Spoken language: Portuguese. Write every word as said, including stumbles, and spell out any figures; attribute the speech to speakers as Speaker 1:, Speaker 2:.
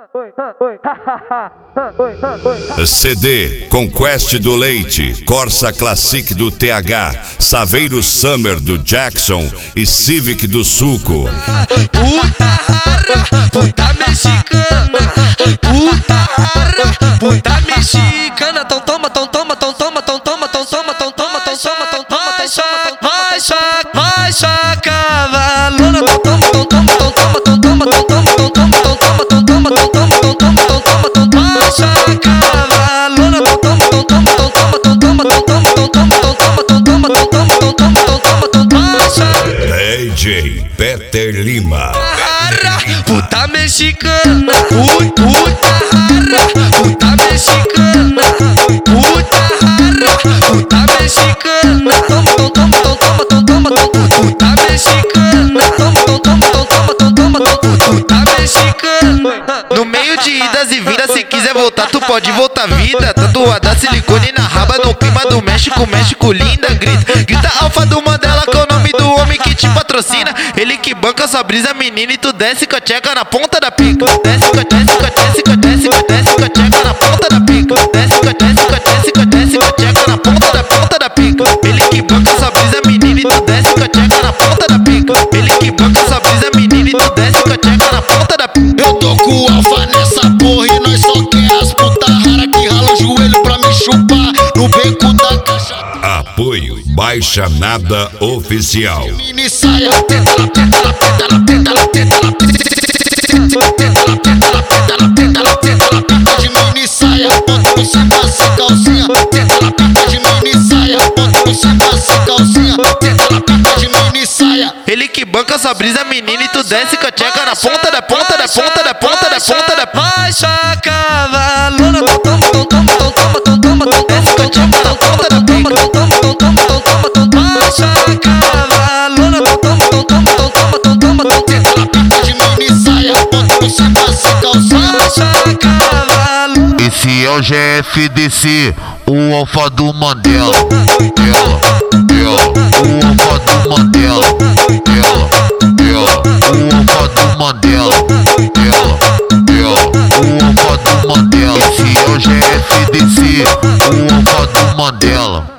Speaker 1: C D Conquest do Leite, Corsa Classic do T H, Saveiro Summer do Jackson e Civic do Suco.
Speaker 2: Puta rara, puta mexicana, puta rara, puta mexicana. Tão toma, tão toma, tão toma, tão toma, tão toma, tão toma, tão toma, tão toma, vai chaca, vai chaca, vai chaca, cavalona. Tão toma, tão toma, tão toma, tão toma, tão toma, tão toma, tão toma, tão toma, tão toma, tão toma, tão toma, tão toma, vai chaca, cavalona. Tão toma, tão toma, tão toma, tão toma, tão toma, tão toma, tão toma, tão toma, tão toma, tão toma, tão toma, tão toma, vai chaca.
Speaker 1: D J Peter Lima.
Speaker 2: Puta mexicana, puta, puta rara, puta mexicana, puta rara, puta mexicana. Toma, toma, toma, toma, toma, toma, toma, puta mexicana. Toma, toma, toma, toma, toma, toma, puta mexicana. No meio de idas e vindas, se quiser voltar, tu pode voltar vida. Tatuada silicone na raba, no clima do México, México linda. Grita, grita alfa do Mandela, que é o nome do homem que te patrocina. Ele que banca sua brisa, menina, e tu desce com a tcheca na ponta da pica. Desce com a desce com a desce com a desce com a desce com a tcheca na ponta da pica. Desce com a desce com a desce com a desce com a tcheca na ponta da ponta da pica. Ele que banca sua brisa, menina, e tu desce com a tcheca na ponta da pica. Ele que banca sua brisa, menina, e tu desce com a tcheca na ponta da pica.
Speaker 3: Eu tô com o alfa nessa porra e nós só quer as puta rara que rala o joelho pra me chupar no beco da caixa.
Speaker 1: Apoio Baixa Nada Oficial.
Speaker 3: Mini saia, teta la teta la teta la teta la teta la teta la teta la teta la teta la teta la pinta de mini saia, ponto por cima sem calcinha. Teta la pinta de mini saia, ponto por cima sem calcinha. Teta la pinta de mini saia.
Speaker 2: Ele que banca sua brisa, menina, e tu desce com a tcheca na ponta da ponta da ponta da ponta da ponta da baixa cavalona. Tão toma, tão toma, tão toma, tão toma, tão desce com a tcheca na ponta da pica. Tão toma, tão toma, tão toma, tão baixa cavalona. Tão toma, tão toma, tão toma, tão toma, tão
Speaker 3: teta la pinta de mini saia, ponto por cima sem calcinha.
Speaker 2: Baixa cavalona.
Speaker 4: Esse é o G F D C, o alfa do Mandela. Ela, ela, o alfa do Mandela. Ela, ela, o alfa do Mandela. Ela, ela, o alfa do Mandela. Esse é o G F D C, o alfa do Mandela.